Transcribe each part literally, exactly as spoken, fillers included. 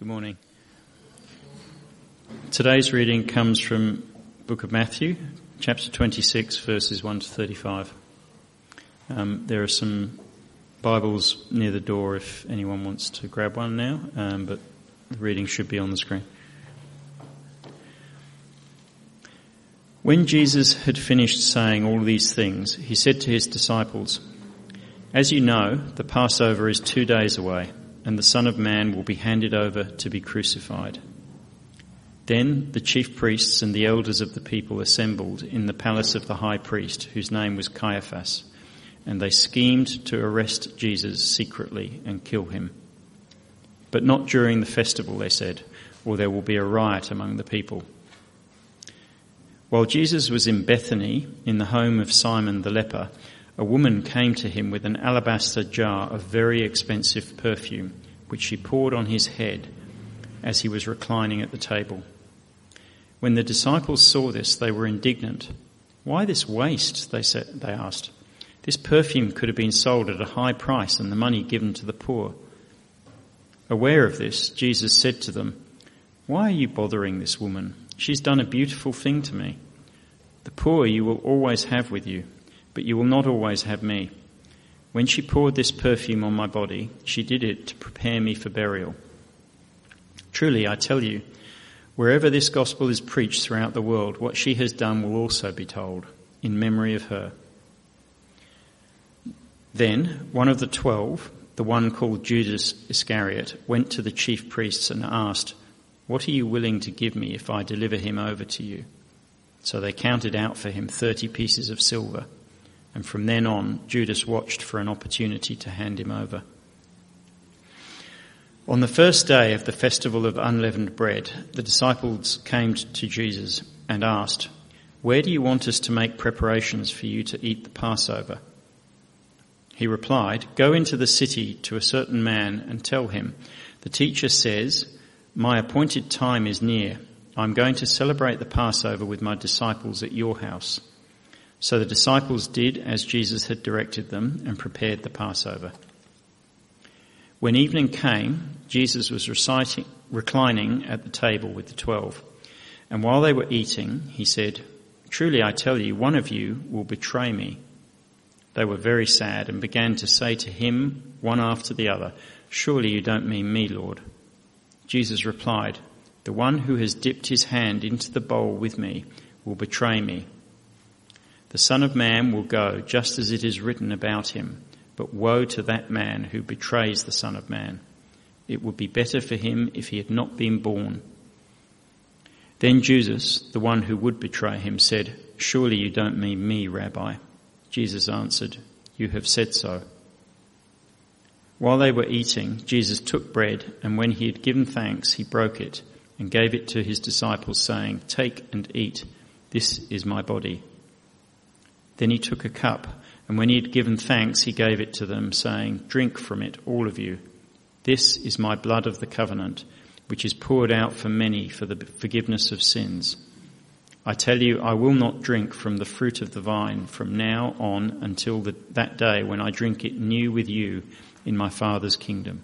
Good morning. Today's reading comes from the book of Matthew, chapter twenty-six, verses one to thirty-five. Um, there are some Bibles near the door if anyone wants to grab one now, um, but the reading should be on the screen. When Jesus had finished saying all these things, he said to his disciples, "As you know, the Passover is two days away, and the Son of Man will be handed over to be crucified." Then the chief priests and the elders of the people assembled in the palace of the high priest, whose name was Caiaphas, and they schemed to arrest Jesus secretly and kill him. But not during the festival, they said, or there will be a riot among the people. While Jesus was in Bethany, in the home of Simon the leper, a woman came to him with an alabaster jar of very expensive perfume, which she poured on his head as he was reclining at the table. When the disciples saw this, they were indignant. "Why this waste?" they said, they asked. "This perfume could have been sold at a high price and the money given to the poor." Aware of this, Jesus said to them, "Why are you bothering this woman? She's done a beautiful thing to me. The poor you will always have with you, but you will not always have me. When she poured this perfume on my body, she did it to prepare me for burial. Truly, I tell you, wherever this gospel is preached throughout the world, what she has done will also be told, in memory of her." Then one of the twelve, the one called Judas Iscariot, went to the chief priests and asked, "What are you willing to give me if I deliver him over to you?" So they counted out for him thirty pieces of silver. And from then on, Judas watched for an opportunity to hand him over. On the first day of the festival of unleavened bread, the disciples came to Jesus and asked, "Where do you want us to make preparations for you to eat the Passover?" He replied, "Go into the city to a certain man and tell him, 'The teacher says, my appointed time is near. I'm going to celebrate the Passover with my disciples at your house.'" So the disciples did as Jesus had directed them and prepared the Passover. When evening came, Jesus was reciting, reclining at the table with the twelve. And while they were eating, he said, "Truly I tell you, one of you will betray me." They were very sad and began to say to him, one after the other, "Surely you don't mean me, Lord." Jesus replied, "The one who has dipped his hand into the bowl with me will betray me. The Son of Man will go just as it is written about him, but woe to that man who betrays the Son of Man. It would be better for him if he had not been born." Then Judas, the one who would betray him, said, "Surely you don't mean me, Rabbi." Jesus answered, "You have said so." While they were eating, Jesus took bread, and when he had given thanks, he broke it and gave it to his disciples, saying, "Take and eat. This is my body." Then he took a cup, and when he had given thanks, he gave it to them, saying, "Drink from it, all of you. This is my blood of the covenant, which is poured out for many for the forgiveness of sins. I tell you, I will not drink from the fruit of the vine from now on until the, that day when I drink it new with you in my Father's kingdom."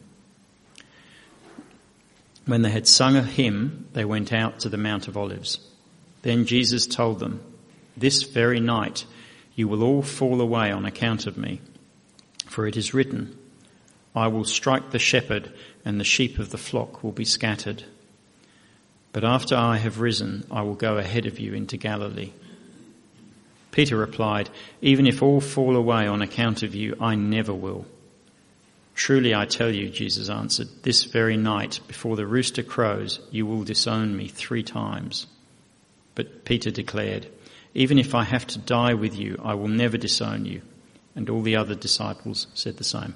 When they had sung a hymn, they went out to the Mount of Olives. Then Jesus told them, "This very night you will all fall away on account of me. For it is written, 'I will strike the shepherd, and the sheep of the flock will be scattered.' But after I have risen, I will go ahead of you into Galilee." Peter replied, "Even if all fall away on account of you, I never will." "Truly I tell you," Jesus answered, "this very night, before the rooster crows, you will disown me three times." But Peter declared, "Even if I have to die with you, I will never disown you." And all the other disciples said the same.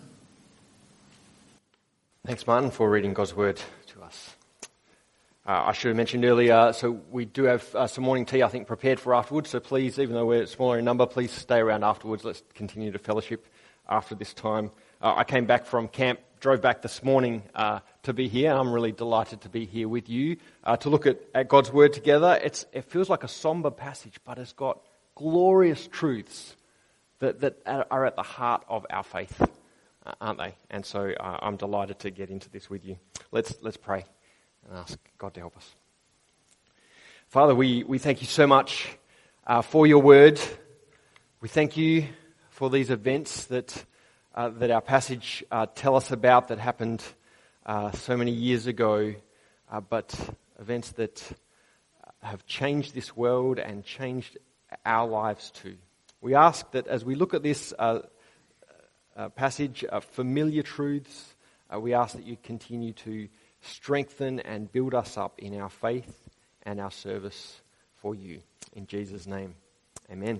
Thanks, Martin, for reading God's word to us. Uh, I should have mentioned earlier, so we do have uh, some morning tea, I think, prepared for afterwards. So please, even though we're smaller in number, please stay around afterwards. Let's continue to fellowship after this time. Uh, I came back from camp, drove back this morning uh, to be here, and I'm really delighted to be here with you uh, to look at, at God's word together. It's, it feels like a somber passage, but it's got glorious truths that, that are at the heart of our faith, uh, aren't they? And so uh, I'm delighted to get into this with you. Let's let's pray. and ask God to help us. Father, we, we thank you so much uh, for your word. We thank you for these events that uh, that our passage uh, tell us about that happened uh, so many years ago, uh, but events that have changed this world and changed our lives too. We ask that as we look at this uh, uh, passage, uh, familiar truths, uh, we ask that you continue to strengthen and build us up in our faith and our service for you. In Jesus' name, amen.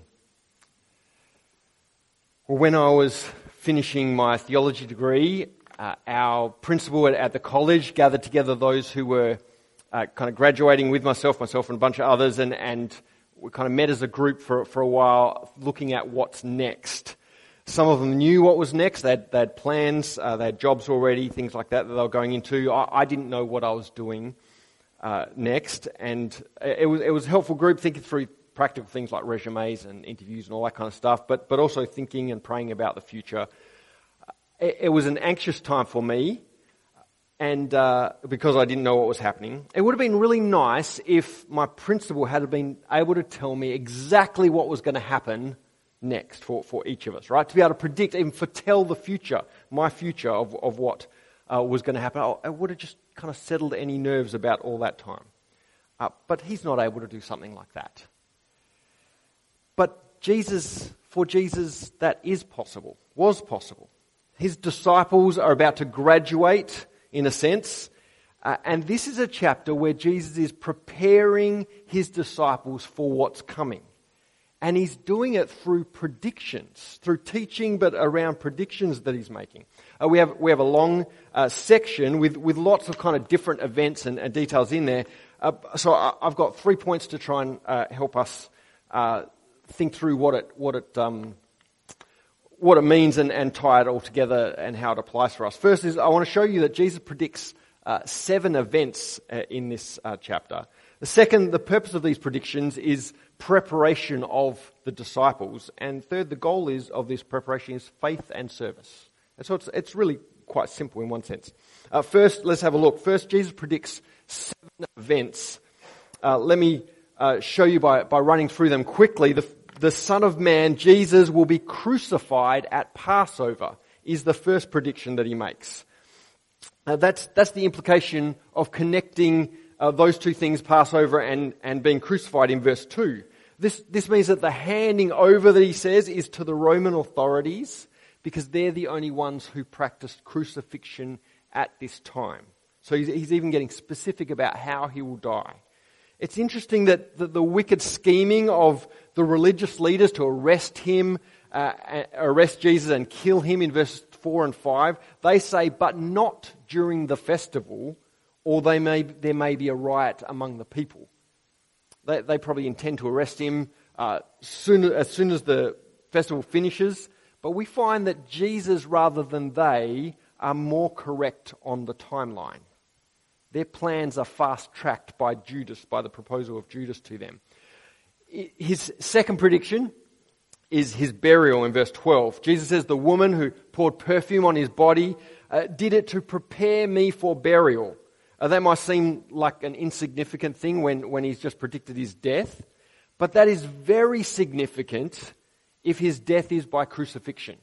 Well, when I was finishing my theology degree, uh, our principal at, at the college gathered together those who were uh, kind of graduating with myself, myself and a bunch of others, and, and we kind of met as a group for, for a while looking at what's next. Some of them knew what was next. They had, they had plans, uh, they had jobs already, things like that that they were going into. I, I didn't know what I was doing uh, next, and it was, it was a helpful group thinking through practical things like resumes and interviews and all that kind of stuff, but but also thinking and praying about the future. It, it was an anxious time for me, and uh, because I didn't know what was happening. It would have been really nice if my principal had been able to tell me exactly what was going to happen next for, for each of us, right? To be able to predict, even foretell the future, my future of, of what uh, was going to happen. I, I would have just kind of settled any nerves about all that time. Uh, but he's not able to do something like that. But Jesus, for Jesus, that is possible, was possible. His disciples are about to graduate, in a sense, uh, and this is a chapter where Jesus is preparing his disciples for what's coming. And he's doing it through predictions, through teaching, but around predictions that he's making. Uh, we have we have a long uh, section with, with lots of kind of different events and, and details in there. Uh, so I, I've got three points to try and uh, help us uh, think through what it what it um, what it means and, and tie it all together and how it applies for us. First is I want to show you that Jesus predicts uh, seven events uh, in this uh, chapter. The second, the purpose of these predictions is preparation of the disciples, and third, the goal is of this preparation is faith and service. And so it's it's really quite simple in one sense. Uh, first, let's have a look. First, Jesus predicts seven events. Uh, let me uh, show you by by running through them quickly. The The Son of Man, Jesus, will be crucified at Passover, is the first prediction that he makes. Uh, that's that's the implication of connecting uh, those two things, Passover and, and being crucified, in verse two. This, this means that the handing over that he says is to the Roman authorities, because they're the only ones who practiced crucifixion at this time. So he's, he's even getting specific about how he will die. It's interesting that the, the wicked scheming of the religious leaders to arrest him, uh, arrest Jesus and kill him in verses four and five, they say, but not during the festival, or they may there may be a riot among the people. They, they probably intend to arrest him uh, soon, as soon as the festival finishes, but we find that Jesus, rather than they, are more correct on the timeline. Their plans are fast-tracked by Judas, by the proposal of Judas to them. His second prediction is his burial in verse twelve. Jesus says, the woman who poured perfume on his body uh, did it to prepare me for burial. Uh, that might seem like an insignificant thing when, when he's just predicted his death, but that is very significant if his death is by crucifixion.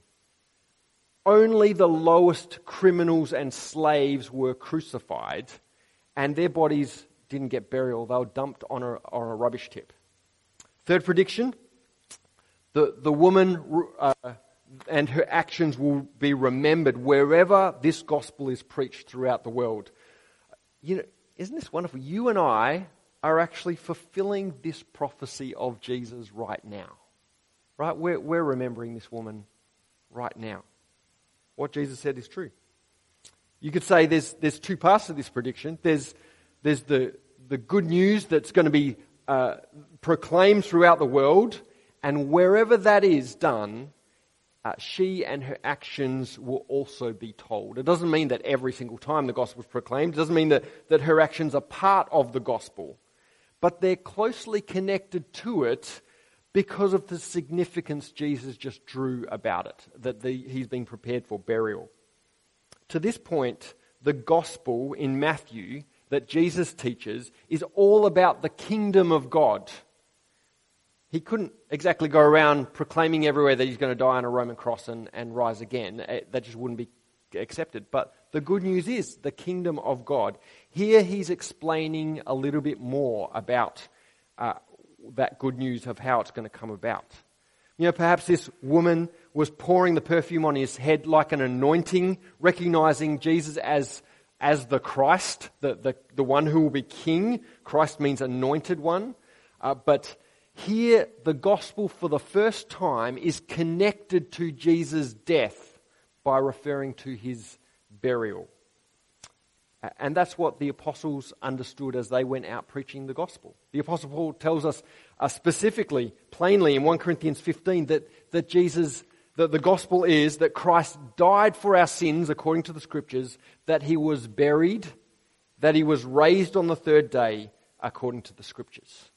Only the lowest criminals and slaves were crucified, and their bodies didn't get burial. They were dumped on a, on a rubbish tip. Third prediction, the, the woman uh, and her actions will be remembered wherever this gospel is preached throughout the world. You know, isn't this wonderful? You and I are actually fulfilling this prophecy of Jesus right now. Right? We're, we're remembering this woman right now. What Jesus said is true. You could say there's there's two parts to this prediction. There's there's the the good news that's going to be uh, proclaimed throughout the world, and wherever that is done, uh, she and her actions will also be told. It doesn't mean that every single time the gospel is proclaimed. It doesn't mean that, that her actions are part of the gospel, but they're closely connected to it because of the significance Jesus just drew about it, that the, he's been prepared for burial. To this point, the gospel in Matthew that Jesus teaches is all about the kingdom of God. He couldn't exactly go around proclaiming everywhere that he's going to die on a Roman cross and, and rise again. That just wouldn't be accepted. But the good news is the kingdom of God. Here he's explaining a little bit more about uh, that good news of how it's going to come about. You know, perhaps this woman was pouring the perfume on his head like an anointing, recognizing Jesus as, as the Christ, the, the, the one who will be king. Christ means anointed one. Uh, but here, the gospel for the first time is connected to Jesus' death by referring to his burial. And that's what the apostles understood as they went out preaching the gospel. The apostle Paul tells us uh, specifically, plainly in First Corinthians fifteen that, that Jesus, that the gospel is that Christ died for our sins according to the scriptures, that he was buried, that he was raised on the third day according to the scriptures.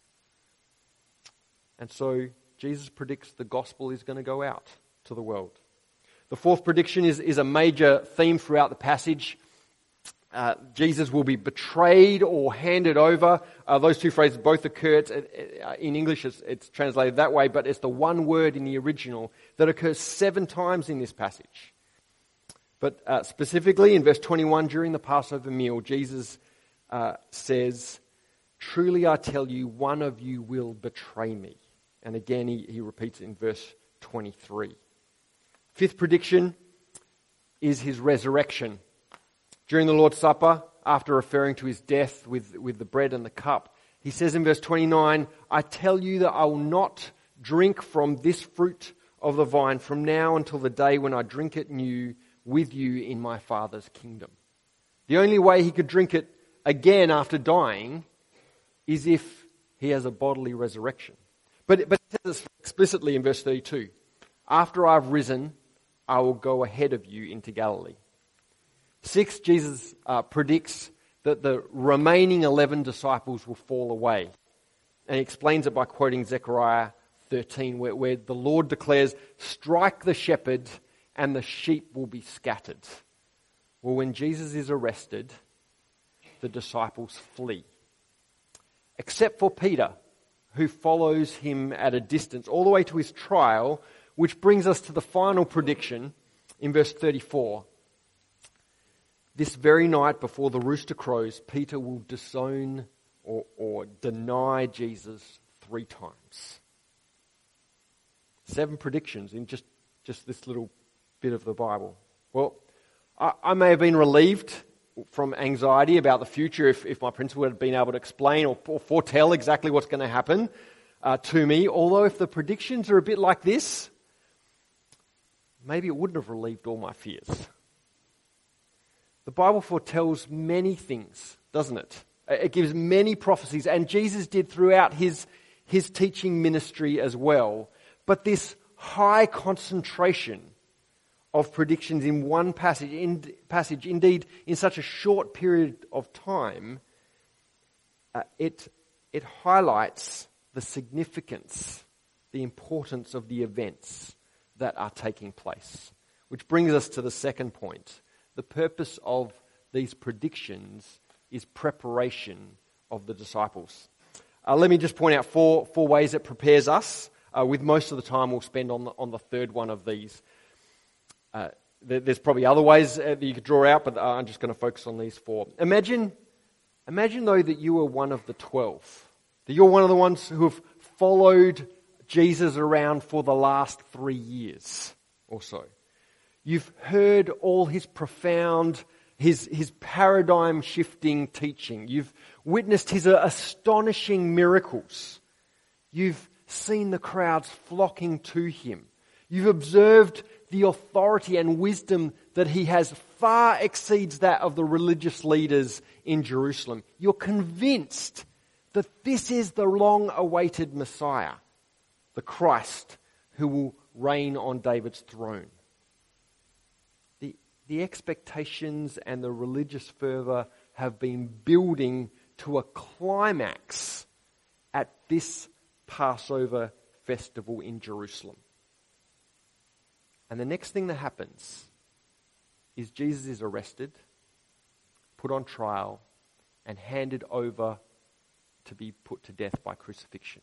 And so Jesus predicts the gospel is going to go out to the world. The fourth prediction is, is a major theme throughout the passage. Uh, Jesus will be betrayed or handed over. Uh, those two phrases both occur. It's, uh, in English it's, it's translated that way, but it's the one word in the original that occurs seven times in this passage. But uh, specifically in verse twenty-one, during the Passover meal, Jesus uh, says, "Truly I tell you, one of you will betray me." And again he, he repeats it in verse twenty-three. Fifth prediction is his resurrection. During the Lord's Supper, after referring to his death with, with the bread and the cup, he says in verse twenty-nine, "I tell you that I will not drink from this fruit of the vine from now until the day when I drink it new with you in my Father's kingdom." The only way he could drink it again after dying is if he has a bodily resurrection. But, but it says explicitly in verse thirty-two, "After I've risen, I will go ahead of you into Galilee." Six, Jesus uh, predicts that the remaining eleven disciples will fall away. And he explains it by quoting Zechariah thirteen, where, where the Lord declares, "Strike the shepherd and the sheep will be scattered." Well, when Jesus is arrested, the disciples flee. Except for Peter, who follows him at a distance all the way to his trial, which brings us to the final prediction in verse thirty-four. "This very night before the rooster crows, Peter will disown or, or deny Jesus three times." Seven predictions in just, just this little bit of the Bible. Well, I, I may have been relieved from anxiety about the future if, if my principal had been able to explain or, or foretell exactly what's going to happen uh, to me. Although if the predictions are a bit like this, maybe it wouldn't have relieved all my fears. The Bible foretells many things, doesn't it? It gives many prophecies, and Jesus did throughout his, his teaching ministry as well. But this high concentration of predictions in one passage, in, passage indeed in such a short period of time, uh, it, it highlights the significance, the importance of the events that are taking place. Which brings us to the second point. The purpose of these predictions is preparation of the disciples. Uh, let me just point out four, four ways it prepares us. Uh, with most of the time we'll spend on the, on the third one of these. Uh, there, there's probably other ways uh, that you could draw out, but uh, I'm just going to focus on these four. Imagine, imagine though that you were one of the twelve. That you're one of the ones who have followed Jesus around for the last three years or so. You've heard all his profound, his, his paradigm-shifting teaching. You've witnessed his astonishing miracles. You've seen the crowds flocking to him. You've observed the authority and wisdom that he has far exceeds that of the religious leaders in Jerusalem. You're convinced that this is the long-awaited Messiah, the Christ who will reign on David's throne. The expectations and the religious fervour have been building to a climax at this Passover festival in Jerusalem. And the next thing that happens is Jesus is arrested, put on trial, and handed over to be put to death by crucifixion.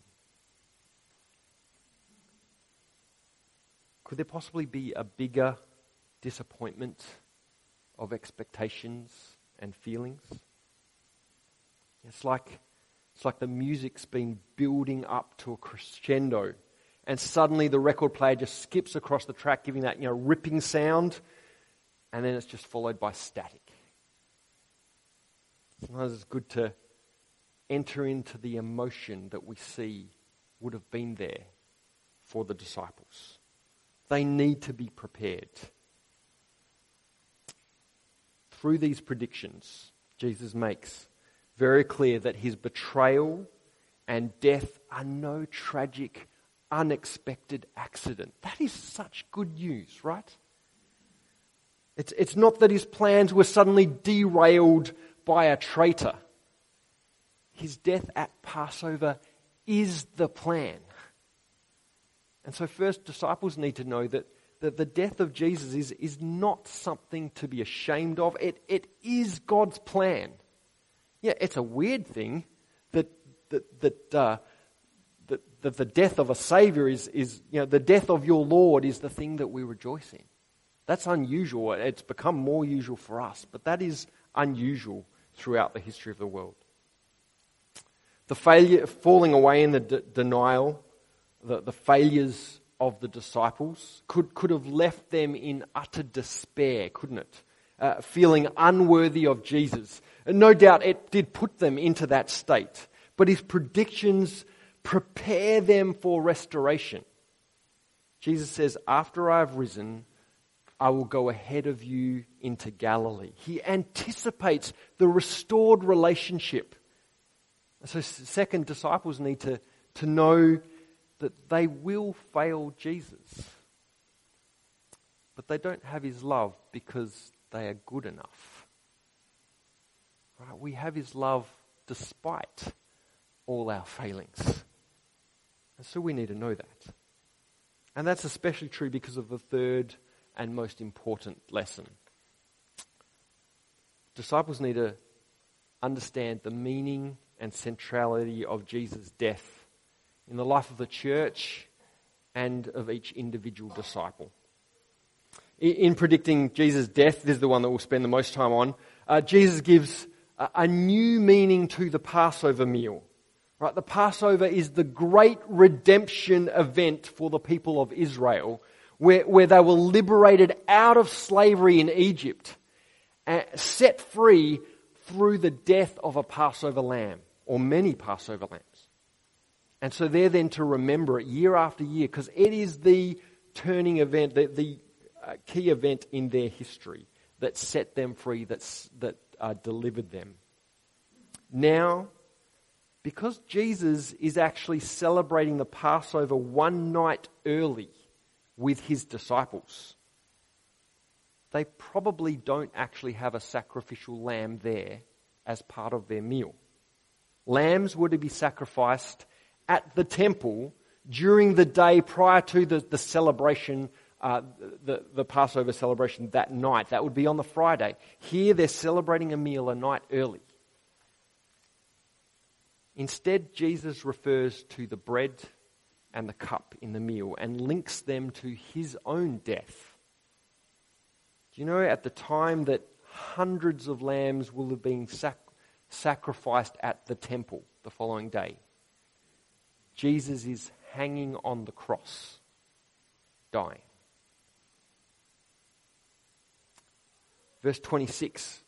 Could there possibly be a bigger disappointment of expectations and feelings? It's like, it's like the music's been building up to a crescendo, and suddenly the record player just skips across the track, giving that, you know, ripping sound, and then it's just followed by static. Sometimes it's good to enter into the emotion that we see would have been there for the disciples. They need to be prepared. Through these predictions, Jesus makes very clear that his betrayal and death are no tragic, unexpected accident. That is such good news, right? It's, it's not that his plans were suddenly derailed by a traitor. His death at Passover is the plan. And so first, disciples need to know that, that the death of Jesus is, is not something to be ashamed of. It, it is God's plan. Yeah, it's a weird thing that that that, uh, that, that the death of a Savior is, is, you know, the death of your Lord is the thing that we rejoice in. That's unusual. It's become more usual for us, but that is unusual throughout the history of the world. The failure, falling away in the de- denial, the, the failures of the disciples could, could have left them in utter despair, couldn't it? Uh, feeling unworthy of Jesus. And no doubt it did put them into that state. But his predictions prepare them for restoration. Jesus says, after I have risen, I will go ahead of you into Galilee. He anticipates the restored relationship. So second, disciples need to, to know that they will fail Jesus. But they don't have his love because they are good enough. Right? We have his love despite all our failings. And so we need to know that. And that's especially true because of the third and most important lesson. Disciples need to understand the meaning and centrality of Jesus' death in the life of the church and of each individual disciple. In predicting Jesus' death, this is the one that we'll spend the most time on, uh, Jesus gives a, a new meaning to the Passover meal. Right? The Passover is the great redemption event for the people of Israel, where, where they were liberated out of slavery in Egypt, uh, set free through the death of a Passover lamb, or many Passover lambs. And so they're then to remember it year after year, because it is the turning event, the, the uh, key event in their history that set them free, that's, that uh, delivered them. Now, because Jesus is actually celebrating the Passover one night early with his disciples, they probably don't actually have a sacrificial lamb there as part of their meal. Lambs were to be sacrificed at the temple during the day prior to the, the celebration, uh, the, the Passover celebration that night. That would be on the Friday. Here they're celebrating a meal a night early. Instead, Jesus refers to the bread and the cup in the meal and links them to his own death. Do you know at the time that hundreds of lambs will have been sac- sacrificed at the temple the following day? Jesus is hanging on the cross, dying. Verse twenty-six,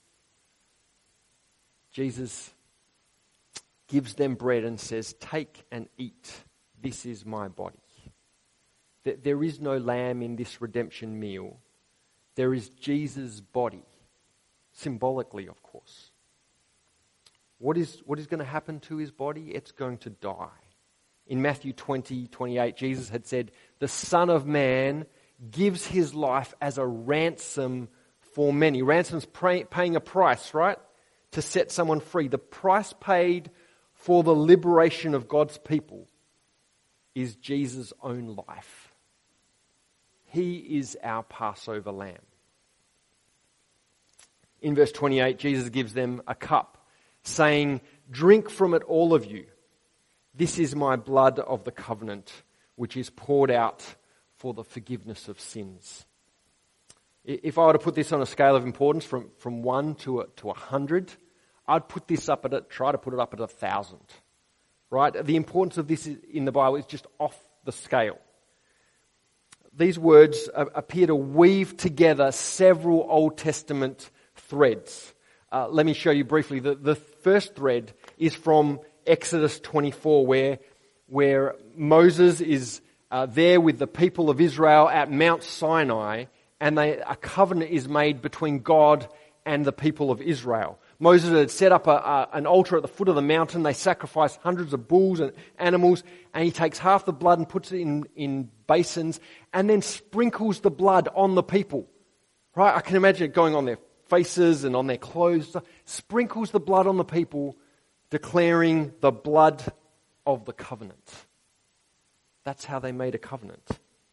Jesus gives them bread and says, "Take and eat, this is my body." There is no lamb in this redemption meal. There is Jesus' body, symbolically, of course. What is, what is going to happen to his body? It's going to die. In Matthew twenty, twenty-eight, Jesus had said, "The Son of Man gives his life as a ransom for many." Ransom's pay, paying a price, right? To set someone free. The price paid for the liberation of God's people is Jesus' own life. He is our Passover lamb. In verse twenty-eight, Jesus gives them a cup. saying, "Drink from it, all of you. This is my blood of the covenant, which is poured out for the forgiveness of sins." If I were to put this on a scale of importance from, from one to a, to a hundred, I'd put this up at a, try to put it up at a thousand. Right? The importance of this in the Bible is just off the scale. These words appear to weave together several Old Testament threads. Uh, let me show you briefly. The, the first thread is from Exodus twenty-four, where, where Moses is uh, there with the people of Israel at Mount Sinai, and they, a covenant is made between God and the people of Israel. Moses had set up a, a, an altar at the foot of the mountain. They sacrificed hundreds of bulls and animals, and he takes half the blood and puts it in, in basins and then sprinkles the blood on the people. Right? I can imagine it going on their faces and on their clothes. Sprinkles the blood on the people, declaring the blood of the covenant. That's how they made a covenant.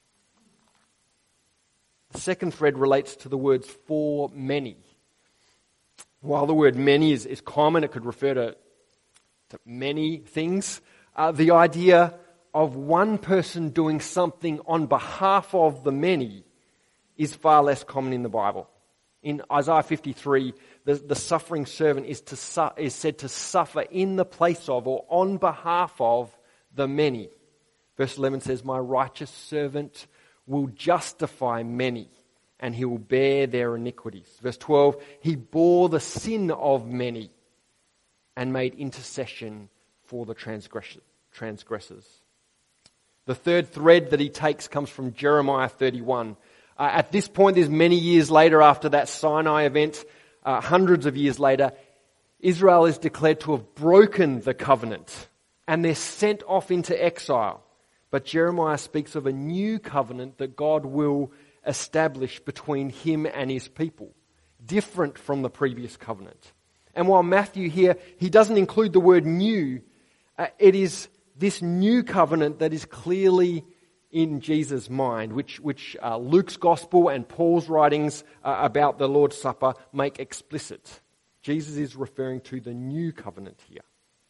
The second thread relates to the words "for many." While the word "many" is, is common, it could refer to, to many things. Uh, the idea of one person doing something on behalf of the many is far less common in the Bible. In Isaiah fifty-three, the, the suffering servant is, to su- is said to suffer in the place of or on behalf of the many. Verse eleven says, "My righteous servant will justify many, and he will bear their iniquities." Verse twelve, "He bore the sin of many and made intercession for the transgressors." The third thread that he takes comes from Jeremiah thirty-one. Uh, at this point, there's many years later after that Sinai event, uh, hundreds of years later, Israel is declared to have broken the covenant, and they're sent off into exile. But Jeremiah speaks of a new covenant that God will establish between him and his people, different from the previous covenant. And while Matthew here, he doesn't include the word new, uh, it is this new covenant that is clearly in Jesus' mind, which, which uh, Luke's gospel and Paul's writings uh, about the Lord's Supper make explicit. Jesus is referring to the new covenant here.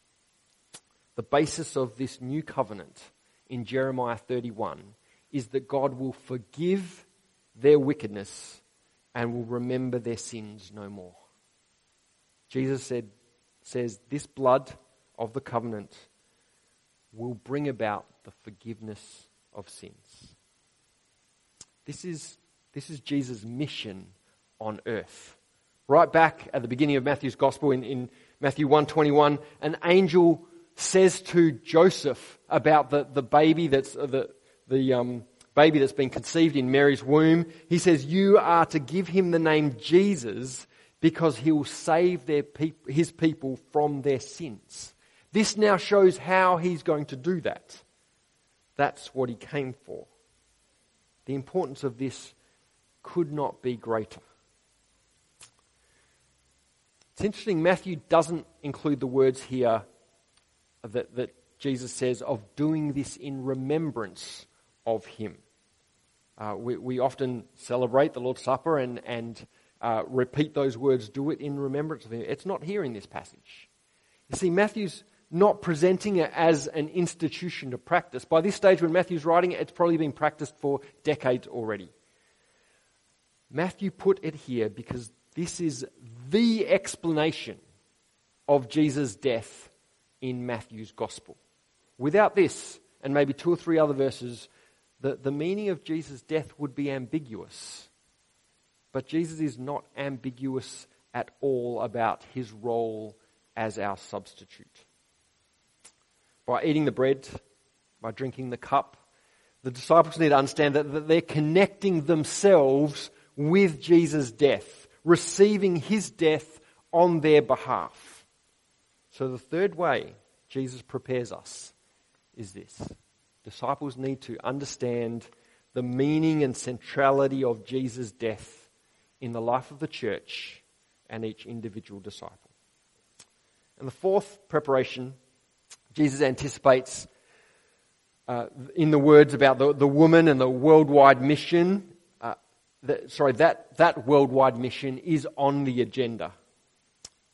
The basis of this new covenant in Jeremiah thirty-one is that God will forgive their wickedness and will remember their sins no more. Jesus said, says this blood of the covenant will bring about the forgiveness of sins. This is, this is Jesus' mission on earth. Right back at the beginning of Matthew's gospel in, in Matthew one twenty-one, an angel says to Joseph about the, the baby that's uh, the the um, baby that's been conceived in Mary's womb. He says, "You are to give him the name Jesus because he will save their peop- his people from their sins." This now shows how he's going to do that. That's what he came for. The importance of this could not be greater. It's interesting, Matthew doesn't include the words here that, that Jesus says of doing this in remembrance of him. Uh, we, we often celebrate the Lord's Supper and, and uh, repeat those words, "do it in remembrance of him." It's not here in this passage. You see, Matthew's not presenting it as an institution to practice. By this stage when Matthew's writing it, it's probably been practiced for decades already. Matthew put it here because this is the explanation of Jesus' death in Matthew's gospel. Without this, and maybe two or three other verses, the, the meaning of Jesus' death would be ambiguous. But Jesus is not ambiguous at all about his role as our substitute. By eating the bread, by drinking the cup, the disciples need to understand that, that they're connecting themselves with Jesus' death, receiving his death on their behalf. So the third way Jesus prepares us is this. Disciples need to understand the meaning and centrality of Jesus' death in the life of the church and each individual disciple. And the fourth preparation, Jesus anticipates uh, in the words about the, the woman and the worldwide mission, uh, that, sorry, that, that worldwide mission is on the agenda.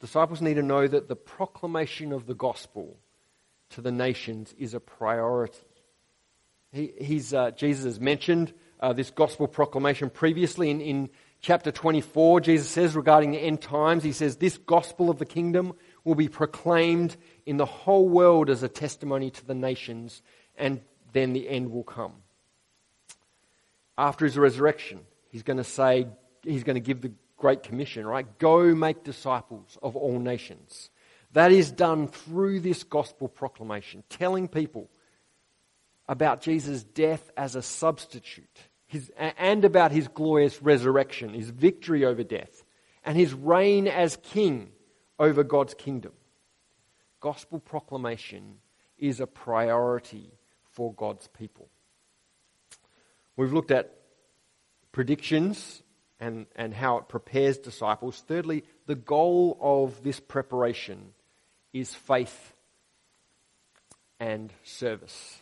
Disciples need to know that the proclamation of the gospel to the nations is a priority. He, he's, uh, Jesus has mentioned uh, this gospel proclamation previously in, in chapter twenty-four. Jesus says regarding the end times, he says, this gospel of the kingdom will be proclaimed in the whole world as a testimony to the nations, and then the end will come. After his resurrection, he's going to say, he's going to give the Great Commission, right? Go make disciples of all nations. That is done through this gospel proclamation, telling people about Jesus' death as a substitute, his, and about his glorious resurrection, his victory over death, and his reign as king over God's kingdom. Gospel proclamation is a priority for God's people. We've looked at predictions and, and how it prepares disciples. Thirdly, the goal of this preparation is faith and service.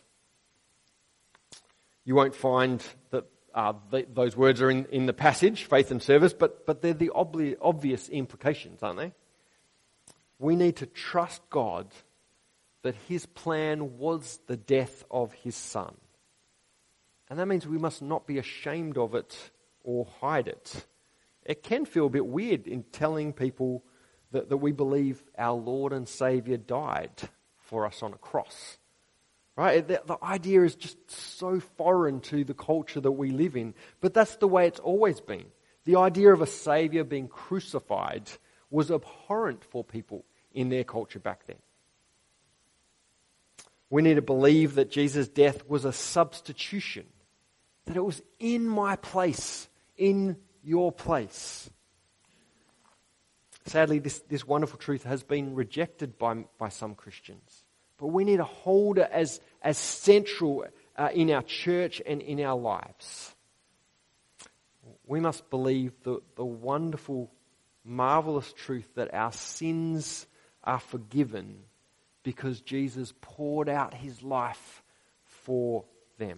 You won't find that uh, th- those words are in, in the passage, faith and service, but, but they're the obli- obvious implications, aren't they? We need to trust God that his plan was the death of his son. And that means we must not be ashamed of it or hide it. It can feel a bit weird in telling people that, that we believe our Lord and Saviour died for us on a cross. Right? The, the idea is just so foreign to the culture that we live in. But that's the way it's always been. The idea of a Saviour being crucified was abhorrent for people in their culture back then. We need to believe that Jesus' death was a substitution, that it was in my place, in your place. Sadly, this, this wonderful truth has been rejected by, by some Christians. But we need to hold it as, as central uh, in our church and in our lives. We must believe the, the wonderful, marvelous truth that our sins are forgiven because Jesus poured out his life for them.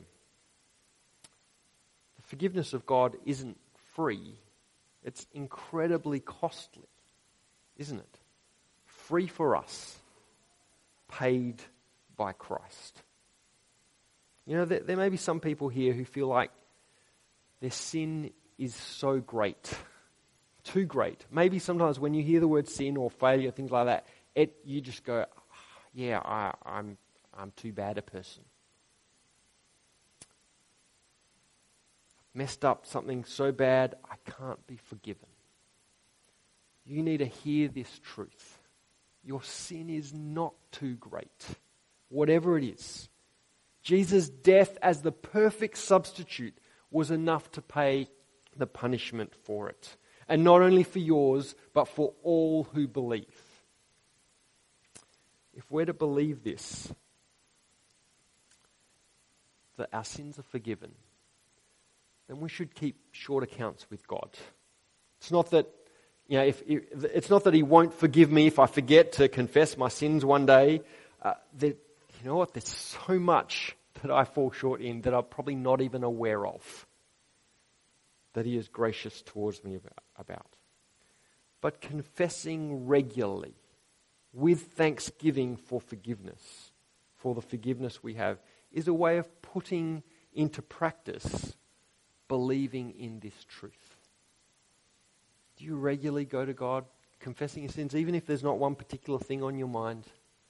The forgiveness of God isn't free. It's incredibly costly, isn't it? Free for us, paid by Christ. You know, there, there may be some people here who feel like their sin is so great, too great. Maybe sometimes when you hear the word sin or failure, things like that, it you just go, yeah, I, I'm I'm too bad a person. Messed up something so bad, I can't be forgiven. You need to hear this truth. Your sin is not too great, whatever it is. Jesus' death as the perfect substitute was enough to pay the punishment for it. And not only for yours, but for all who believe. If we're to believe this, that our sins are forgiven, then we should keep short accounts with God. It's not that, you know, if, if it's not that he won't forgive me if I forget to confess my sins one day. Uh, that, you know what? There's so much that I fall short in that I'm probably not even aware of, that he is gracious towards me about. But confessing regularly with thanksgiving for forgiveness, for the forgiveness we have, is a way of putting into practice believing in this truth. Do you regularly go to God confessing your sins, even if there's not one particular thing on your mind?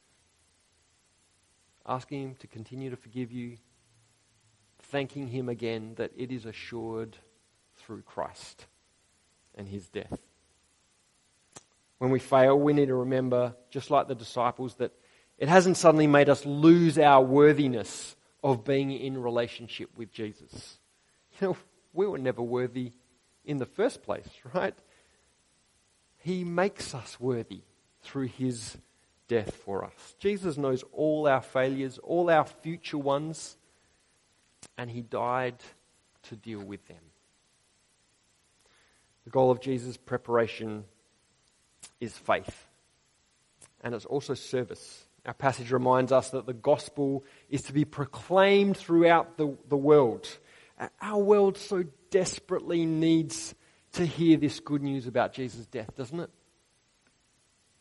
Asking him to continue to forgive you, thanking him again that it is assured through Christ and his death. When we fail, we need to remember, just like the disciples, that it hasn't suddenly made us lose our worthiness of being in relationship with Jesus. You know, we were never worthy in the first place, right? He makes us worthy through his death for us. Jesus knows all our failures, all our future ones, and he died to deal with them. The goal of Jesus' preparation is faith, and it's also service. Our passage reminds us that the gospel is to be proclaimed throughout the, the world. Our world so desperately needs to hear this good news about Jesus' death, doesn't it?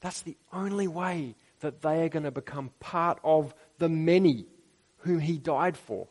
That's the only way that they are going to become part of the many whom he died for.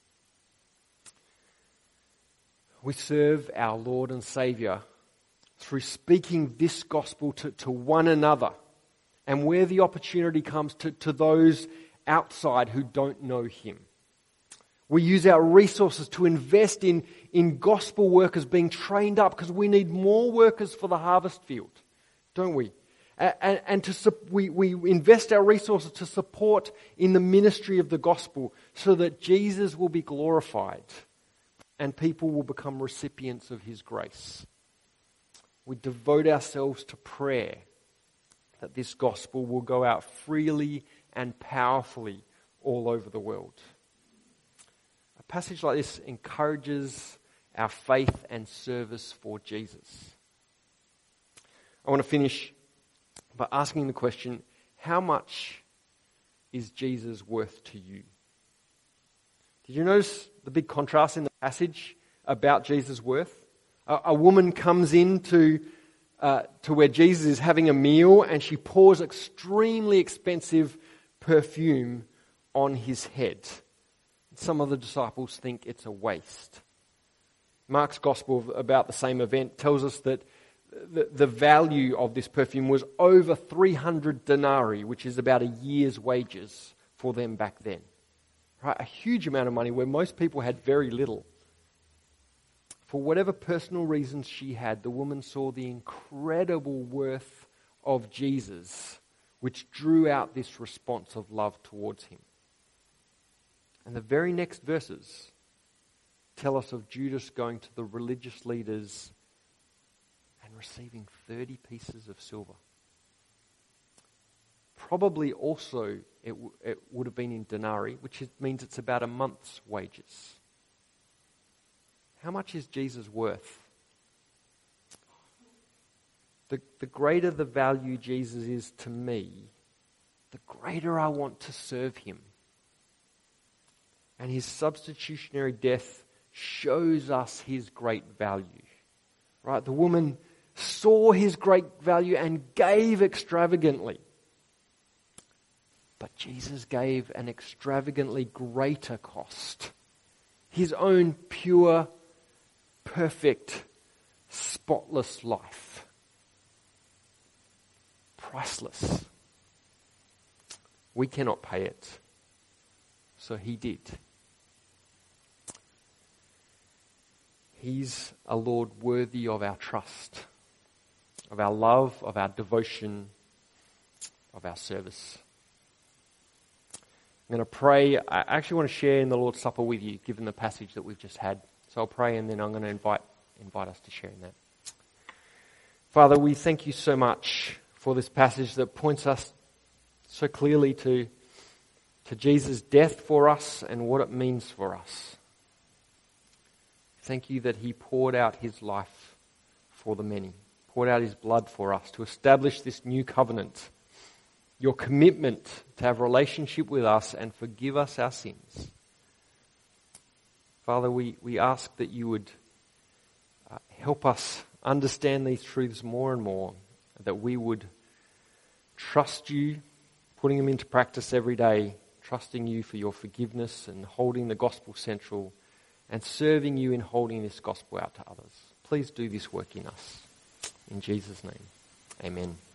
We serve our Lord and Saviour through speaking this gospel to, to one another, and where the opportunity comes to, to those outside who don't know him. We use our resources to invest in, in gospel workers being trained up, because we need more workers for the harvest field, don't we? And, and to we, we invest our resources to support in the ministry of the gospel so that Jesus will be glorified and people will become recipients of his grace. We devote ourselves to prayer that this gospel will go out freely and powerfully all over the world. A passage like this encourages our faith and service for Jesus. I want to finish by asking the question, how much is Jesus worth to you? Did you notice the big contrast in the passage about Jesus' worth? A, a woman comes into uh, to where Jesus is having a meal, and she pours extremely expensive perfume on his head. Some of the disciples think it's a waste. Mark's gospel about the same event tells us that the, the value of this perfume was over three hundred denarii, which is about a year's wages for them back then. Right? A huge amount of money where most people had very little. For whatever personal reasons she had, the woman saw the incredible worth of Jesus, which drew out this response of love towards him. And the very next verses tell us of Judas going to the religious leaders and receiving thirty pieces of silver. Probably also it, w- it would have been in denarii, which is, means it's about a month's wages. How much is Jesus worth? The, the greater the value Jesus is to me, the greater I want to serve him. And his substitutionary death shows us his great value. Right? The woman saw his great value and gave extravagantly. But Jesus gave an extravagantly greater cost. His own pure, perfect, spotless life. Priceless. We cannot pay it. So he did. He's a Lord worthy of our trust, of our love, of our devotion, of our service. I'm going to pray. I actually want to share in the Lord's Supper with you, given the passage that we've just had. So I'll pray, and then I'm going to invite invite us to share in that. Father, we thank you so much for this passage that points us so clearly to, to Jesus' death for us and what it means for us. Thank you that he poured out his life for the many, poured out his blood for us to establish this new covenant, your commitment to have a relationship with us and forgive us our sins. Father, we, we ask that you would uh, help us understand these truths more and more, that we would trust you, putting them into practice every day, trusting you for your forgiveness and holding the gospel central, and serving you in holding this gospel out to others. Please do this work in us. In Jesus' name, amen.